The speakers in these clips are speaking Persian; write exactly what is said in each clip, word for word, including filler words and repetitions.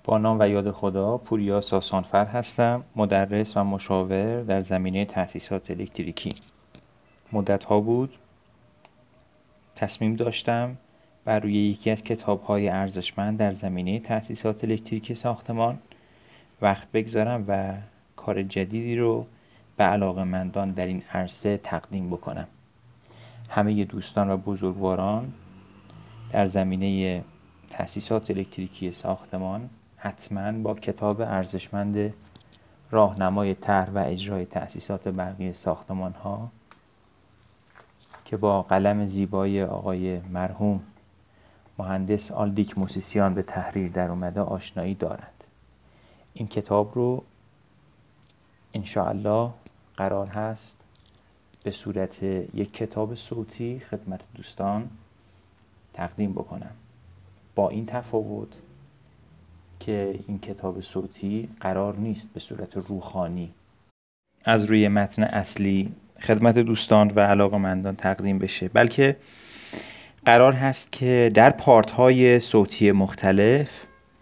با نام و یاد خدا، پوریا ساسانفر هستم، مدرس و مشاور در زمینه تأسیسات الکتریکی. مدت‌ها بود تصمیم داشتم بر روی یکی از کتاب‌های ارزشمند در زمینه تأسیسات الکتریکی ساختمان وقت بگذارم و کار جدیدی رو به علاقه‌مندان در این عرصه تقدیم بکنم. همه دوستان و بزرگواران در زمینه تأسیسات الکتریکی ساختمان حتماً با کتاب ارزشمند راهنمای طرح و اجرای تأسیسات برقی ساختمان‌ها که با قلم زیبای آقای مرحوم مهندس آلدیک موسیسیان به تحریر در اومده آشنایی دارند. این کتاب رو انشاءالله قرار هست به صورت یک کتاب صوتی خدمت دوستان تقدیم بکنم، با این تفاوت که این کتاب صوتی قرار نیست به صورت روحانی از روی متن اصلی خدمت دوستان و علاقه‌مندان تقدیم بشه، بلکه قرار هست که در پارت‌های صوتی مختلف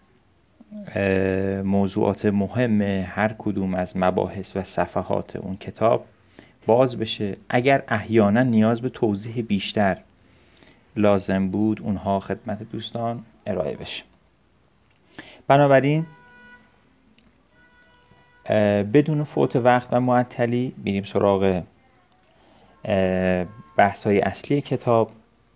موضوعات مهم هر کدوم از مباحث و صفحات اون کتاب باز بشه. اگر احیانا نیاز به توضیح بیشتر لازم بود اونها خدمت دوستان ارائه بشه. بنابراین بدون فوت وقت و معطلی میریم سراغ بحث‌های اصلی کتاب.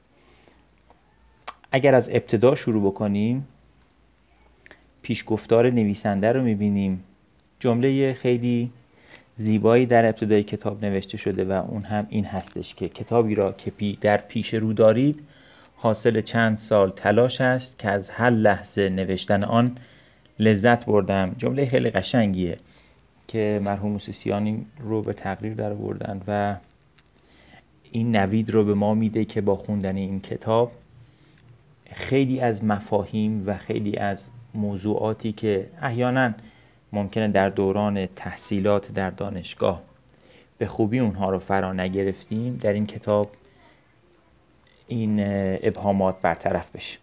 اگر از ابتدا شروع بکنیم، پیشگفتار نویسنده رو میبینیم. جمله خیلی زیبایی در ابتدای کتاب نوشته شده و اون هم این هستش که کتابی را که پی در پیش رو دارید حاصل چند سال تلاش است که از هر لحظه نوشتن آن لذت بردم. جمله خیلی قشنگیه که مرحوم موسیسیانی رو به تقریر در آوردن و این نوید رو به ما میده که با خوندن این کتاب خیلی از مفاهیم و خیلی از موضوعاتی که احیانا ممکنه در دوران تحصیلات در دانشگاه به خوبی اونها رو فرا نگرفتیم، در این کتاب این ابهامات برطرف بشه.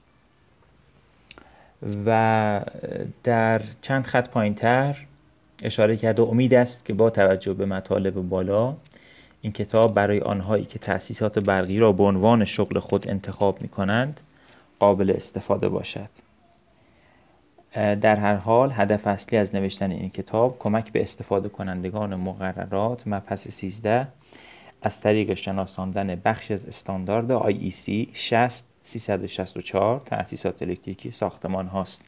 و در چند خط پایین‌تر اشاره کرده امید است که با توجه به مطالب بالا این کتاب برای آنهایی که تأسیسات برقی را به عنوان شغل خود انتخاب می کنند قابل استفاده باشد. در هر حال هدف اصلی از نوشتن این کتاب کمک به استفاده کنندگان مقررات مبحث سیزده از طریق شناساندن بخش از استاندارد آی ای سی شصت سیصد و شصت و چهار تأسیسات الکتریکی ساختمان هاست.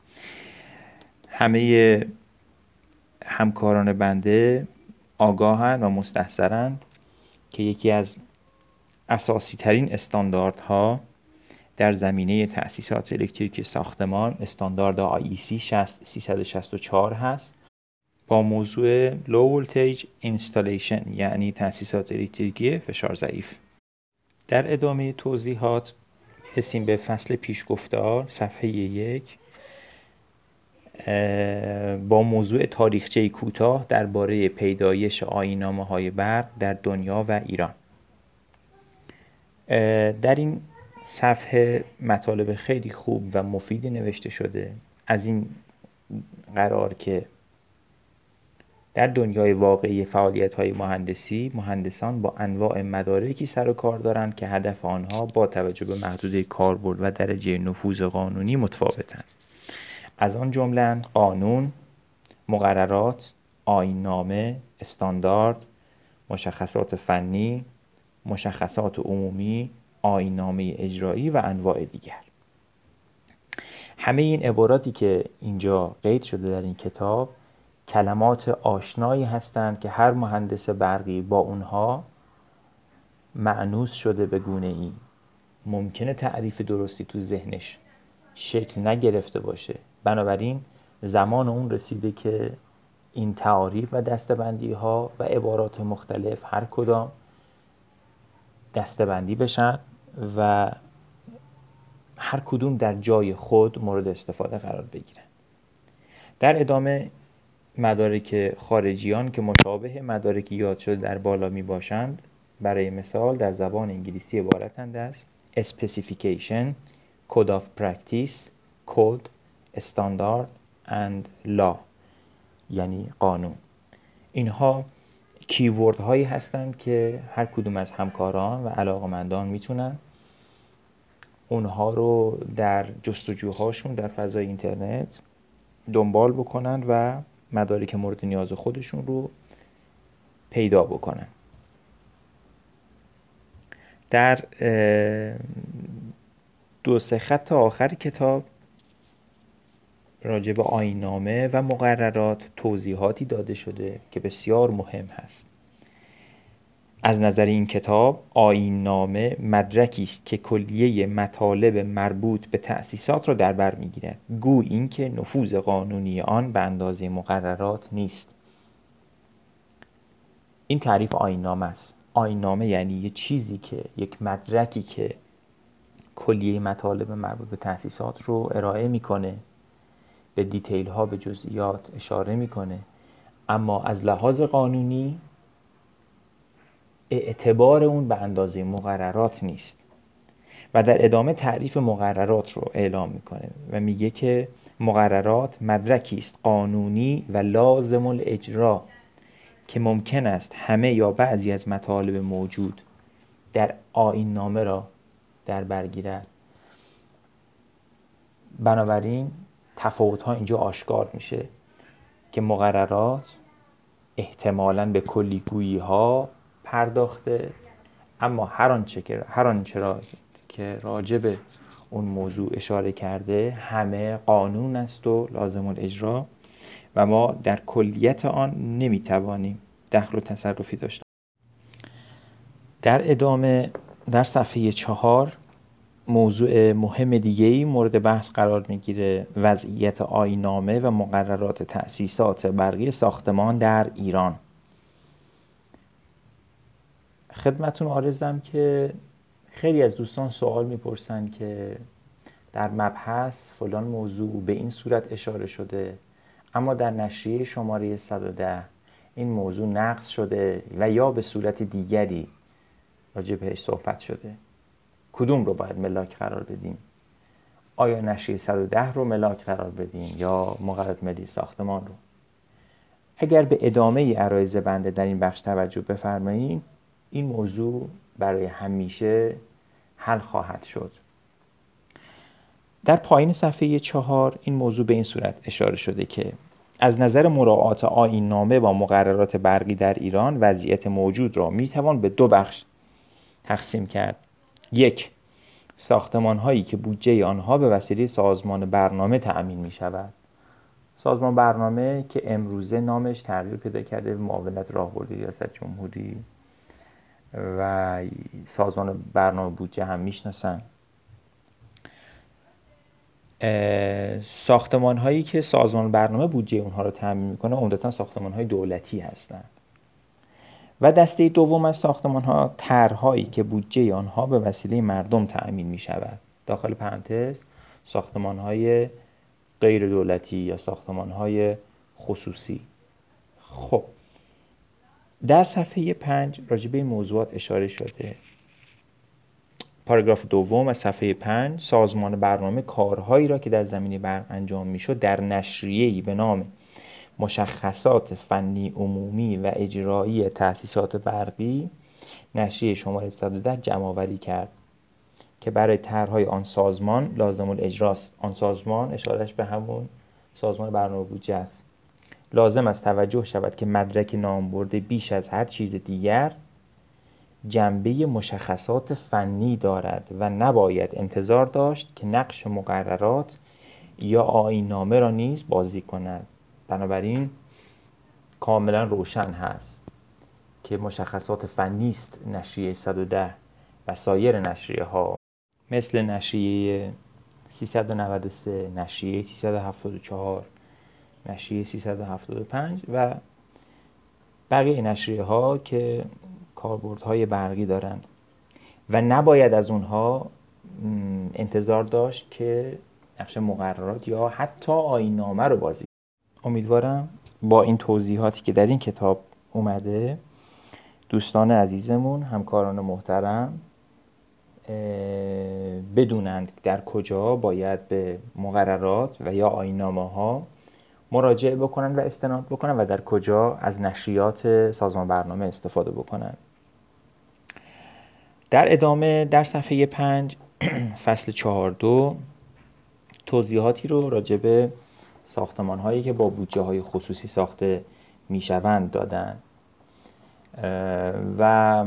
همه همکاران بنده آگاهند و مستحضرند که یکی از اساسی ترین استانداردها در زمینه تأسیسات الکتریکی ساختمان استاندارد آی ای سی شصت سیصد و شصت و چهار هست با موضوع Low Voltage Installation، یعنی تأسیسات الکتریکی فشار ضعیف. در ادامه توضیحات رسیم به فصل پیشگفتار صفحه یک با موضوع تاریخچه کوتاه درباره پیدایش آیین‌نامه‌های برق در دنیا و ایران. در این صفحه مطالب خیلی خوب و مفیدی نوشته شده، از این قرار که در دنیای واقعی فعالیت‌های مهندسی مهندسان با انواع مدارکی سر و کار دارند که هدف آنها با توجه به محدوده کاربرد و درجه نفوذ قانونی متفاوتند. از آن جمله قانون، مقررات، آیین‌نامه، استاندارد، مشخصات فنی، مشخصات عمومی، آیین‌نامه اجرایی و انواع دیگر. همه این عباراتی که اینجا قید شده در این کتاب کلمات آشنایی هستند که هر مهندس برقی با اونها مأنوس شده به گونه ای ممکنه تعریف درستی تو ذهنش شکل نگرفته باشه. بنابراین زمان اون رسیده که این تعاریف و دسته‌بندی ها و عبارات مختلف هر کدام دسته‌بندی بشن و هر کدوم در جای خود مورد استفاده قرار بگیرن. در ادامه مدارک خارجیان که مشابه مدارک یاد شده در بالا می باشند، برای مثال در زبان انگلیسی عبارتند از Specification, Code of Practice, Code, Standard, and law یعنی قانون. اینها کیورد هایی هستند که هر کدوم از همکاران و علاقمندان میتونن اونها رو در جستجوهاشون در فضای اینترنت دنبال بکنن و مدارک مورد نیاز خودشون رو پیدا بکنن. در دو سه خط آخر کتاب راجع به آیین‌نامه و مقررات توضیحاتی داده شده که بسیار مهم هست. از نظر این کتاب آیین‌نامه مدرکی است که کلیه مطالب مربوط به تأسیسات را در بر می‌گیرد، گویی اینکه نفوذ قانونی آن به اندازه مقررات نیست. این تعریف آیین‌نامه است. آیین‌نامه یعنی یه چیزی که یک مدرکی که کلیه مطالب مربوط به تأسیسات رو ارائه میکنه، به دیتیل ها، به جزئیات اشاره میکنه، اما از لحاظ قانونی اعتبار اون به اندازه مقررات نیست. و در ادامه تعریف مقررات رو اعلام میکنه و میگه که مقررات مدرکی است قانونی و لازم الاجرا که ممکن است همه یا بعضی از مطالب موجود در آیین نامه را در بر گیرد. بنابراین تفاوت ها اینجا آشکار میشه که مقررات احتمالاً به کلیگویی ها پرداخته، اما هر آنچه که هر آنچه را که راجع به اون موضوع اشاره کرده همه قانون است و لازم الاجرا و ما در کلیت آن نمیتوانیم دخل و تصرفی داشته. در ادامه در صفحه چهار موضوع مهم دیگه‌ای مورد بحث قرار میگیره: وضعیت آیین‌نامه و مقررات تأسیسات برقی ساختمان در ایران. خدمتون عرضم که خیلی از دوستان سوال میپرسن که در مبحث فلان موضوع به این صورت اشاره شده، اما در نشریه شماره صد و ده این موضوع نقض شده و یا به صورت دیگری راجع بهش صحبت شده. کدوم رو باید ملاک قرار بدیم؟ آیا نشریه صد و ده رو ملاک قرار بدیم یا مقررات ملی ساختمان رو؟ اگر به ادامه عرایض بنده در این بخش توجه بفرمایید، این موضوع برای همیشه حل خواهد شد. در پایین صفحه چهار این موضوع به این صورت اشاره شده که از نظر مراعات آیین نامه با مقررات برقی در ایران وضعیت موجود را میتوان به دو بخش تقسیم کرد. یک، ساختمان هایی که بودجه آنها به وسیله سازمان برنامه تأمین می شود. سازمان برنامه که امروزه نامش تغییر پیدا کرده به معاونت راهبردی ریاست جمهوری و سازمان برنامه بودجه هم میشناسن. ساختمان هایی که سازمان برنامه بودجه اونها رو تامین میکنه عمدتاً ساختمان های دولتی هستند. و دسته دوم از ساختمان ها طرح‌هایی که بودجه آنها به وسیله مردم تأمین می شود. داخل پرانتز ساختمان های غیر دولتی یا ساختمان های خصوصی. خب در صفحه پنج راجع به این موضوعات اشاره شده. پاراگراف دوم از صفحه پنج: سازمان برنامه کارهایی را که در زمینه برق انجام میشد در نشریه‌ای به نام مشخصات فنی عمومی و اجرایی تأسیسات برقی نشریه شماره صد و ده جمع‌آوری کرد که برای طرح‌های آن سازمان لازم الاجراست. آن سازمان اشارهش به همون سازمان برنامه بودجه است. لازم است توجه شود که مدرک نامبرده بیش از هر چیز دیگر جنبه مشخصات فنی دارد و نباید انتظار داشت که نقش مقررات یا آیین‌نامه را نیز بازی کند. بنابراین کاملا روشن هست که مشخصات فنی است نشریه صد و ده و سایر نشریه ها مثل نشریه سیصد و نود و سه، نشریه سیصد و هفتاد و چهار، نشریه سیصد و هفتاد و پنج و بقیه نشریه ها که کاربردهای برقی دارند و نباید از اونها انتظار داشت که نقش مقررات یا حتی آیین‌نامه رو بازی. امیدوارم با این توضیحاتی که در این کتاب اومده دوستان عزیزمون، همکاران محترم بدونند در کجا باید به مقررات و یا آیین‌نامه ها مراجعه بکنن و استناد بکنن و در کجا از نشریات سازمان برنامه استفاده بکنن. در ادامه در صفحه پنج فصل چهار دو توضیحاتی رو راجع به ساختمان هایی که با بودجه های خصوصی ساخته میشوند دادن و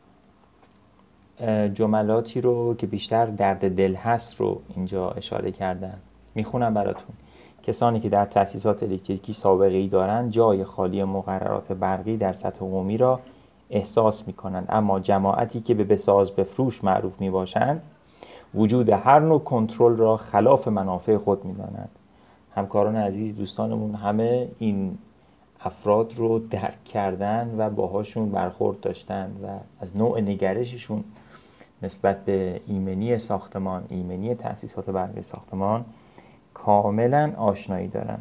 جملاتی رو که بیشتر درد دل هست رو اینجا اشاره کردن. میخونم براتون. کسانی که در تأسیسات الکتریکی سابقه‌ای دارند جای خالی مقررات برقی در سطح عمومی را احساس می‌کنند، اما جماعتی که به بساز بفروش معروف میباشند وجود هر نوع کنترل را خلاف منافع خود می‌دانند. همکاران عزیز، دوستانمون همه این افراد رو درک کردن و باهاشون برخورد داشتن و از نوع نگرششون نسبت به ایمنی ساختمان، ایمنی تأسیسات برقی ساختمان کاملا آشنایی دارن.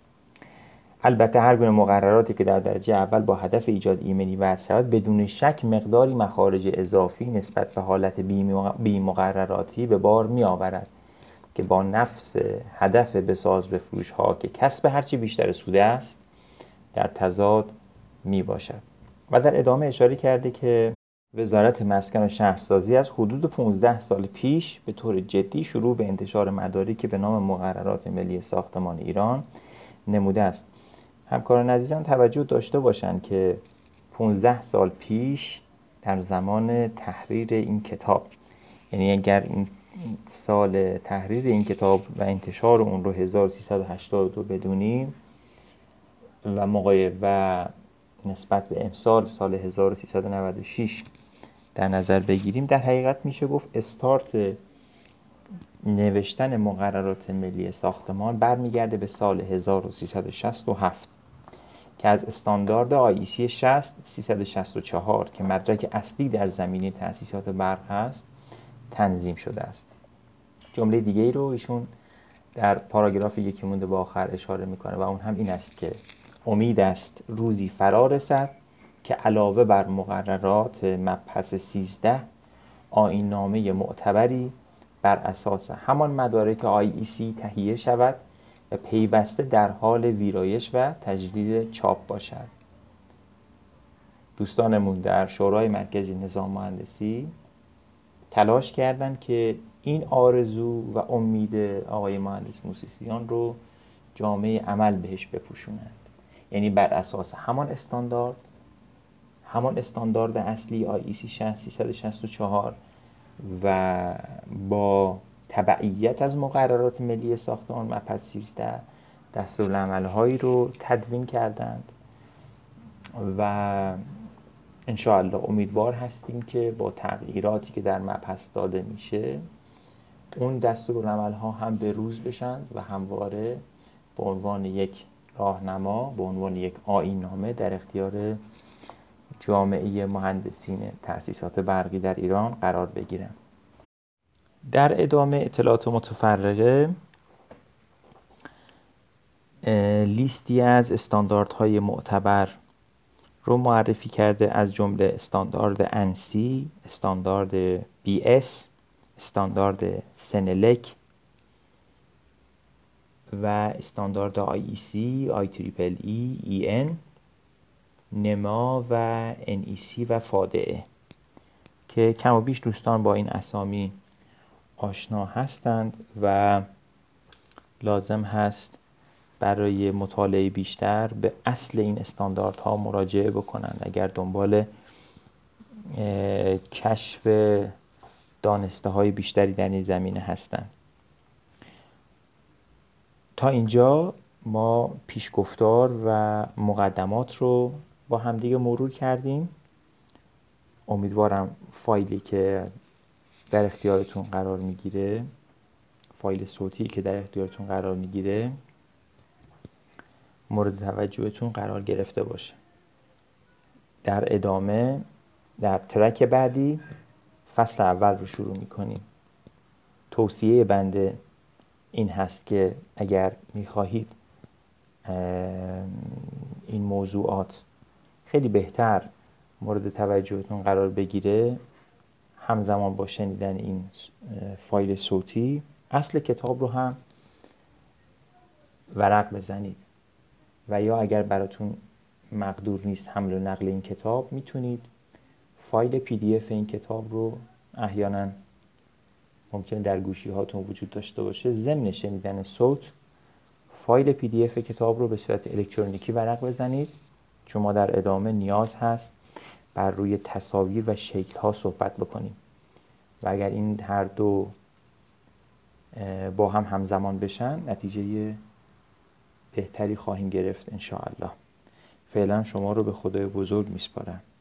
البته هر گونه مقرراتی که در درجه اول با هدف ایجاد ایمنی و اثرات بدون شک مقداری مخارج اضافی نسبت به حالت بی مقرراتی به بار می آورد که با نفس هدف بساز بفروش ها که کسب هرچی بیشتر سود است در تضاد می باشد. و در ادامه اشاره کرده که وزارت مسکن و شهرسازی از حدود پانزده سال پیش به طور جدی شروع به انتشار مدارکی به نام مقررات ملی ساختمان ایران نموده است. همکاران عزیزان توجه داشته باشند که پانزده سال پیش در زمان تحریر این کتاب، یعنی اگر این سال تحریر این کتاب و انتشار اون رو هزار و سیصد و هشتاد و دو بدونیم و مقایسه و نسبت به امسال سال هزار و سیصد و نود و شش در نظر بگیریم، در حقیقت میشه گفت استارت نوشتن مقررات ملی ساختمان برمیگرده به سال هزار و سیصد و شصت و هفت که از استاندارد آی ای سی شصت سیصد و شصت و چهار که مدرک اصلی در زمینه تأسیسات برق هست تنظیم شده است. جمله دیگه ای رو ایشون در پاراگراف یکی مونده به آخر اشاره میکنه و اون هم این است که امید است روزی فرا رسد که علاوه بر مقررات مبحث سیزده آیین نامه معتبری بر اساس همان مدارک آی ای سی تهیه شود و پیوسته در حال ویرایش و تجدید چاپ باشد. دوستانمون در شورای مرکزی نظام مهندسی تلاش کردند که این آرزو و امید آقای مهندس موسیسیان رو جامعه عمل بهش بپوشونند، یعنی بر اساس همان استاندارد همان استاندارد اصلی آی ای سی شصت سیصد و شصت و چهار و با تبعیت از مقررات ملی ساختمان مبحث سیزده دستورالعمل‌هایی رو تدوین کردند و انشاءالله امیدوار هستیم که با تغییراتی که در مبحث داده میشه اون دستورالعمل‌ها هم به روز بشن و همواره به عنوان یک راهنما، به عنوان یک آیین‌نامه در اختیار جامعه مهندسین تأسیسات برقی در ایران قرار بگیرن. در ادامه اطلاعات متفرقه لیستی از استانداردهای معتبر رو معرفی کرده، از جمله استاندارد انسی، استاندارد بی اس، استاندارد سنلک و استاندارد آی ای سی، آی تریپل ای، ای ان، نما و ان ای سی و فادعه که کم و بیش دوستان با این اسامی آشنا هستند و لازم هست برای مطالعه بیشتر به اصل این استانداردها مراجعه بکنند اگر دنبال کشف دانسته های بیشتری در این زمینه هستند. تا اینجا ما پیشگفتار و مقدمات رو با همدیگه مرور کردیم. امیدوارم فایلی که در اختیارتون قرار میگیره، فایل صوتی که در اختیارتون قرار میگیره، مورد توجهتون قرار گرفته باشه. در ادامه در ترک بعدی فصل اول رو شروع میکنیم. توصیه بنده این هست که اگر میخواهید این موضوعات خیلی بهتر مورد توجهتون قرار بگیره، همزمان با شنیدن این فایل صوتی اصل کتاب رو هم ورق بزنید و یا اگر براتون مقدور نیست حمل و نقل این کتاب، میتونید فایل پی دی اف این کتاب رو احیانا ممکنه در گوشی هاتون وجود داشته باشه، ضمن شنیدن صوت فایل پی دی اف کتاب رو به صورت الکترونیکی ورق بزنید، چون ما در ادامه نیاز هست بر روی تصاویر و شکل ها صحبت بکنیم و اگر این هر دو با هم همزمان بشن نتیجه بهتری خواهیم گرفت ان شاء الله. فعلا شما رو به خدای بزرگ میسپارم.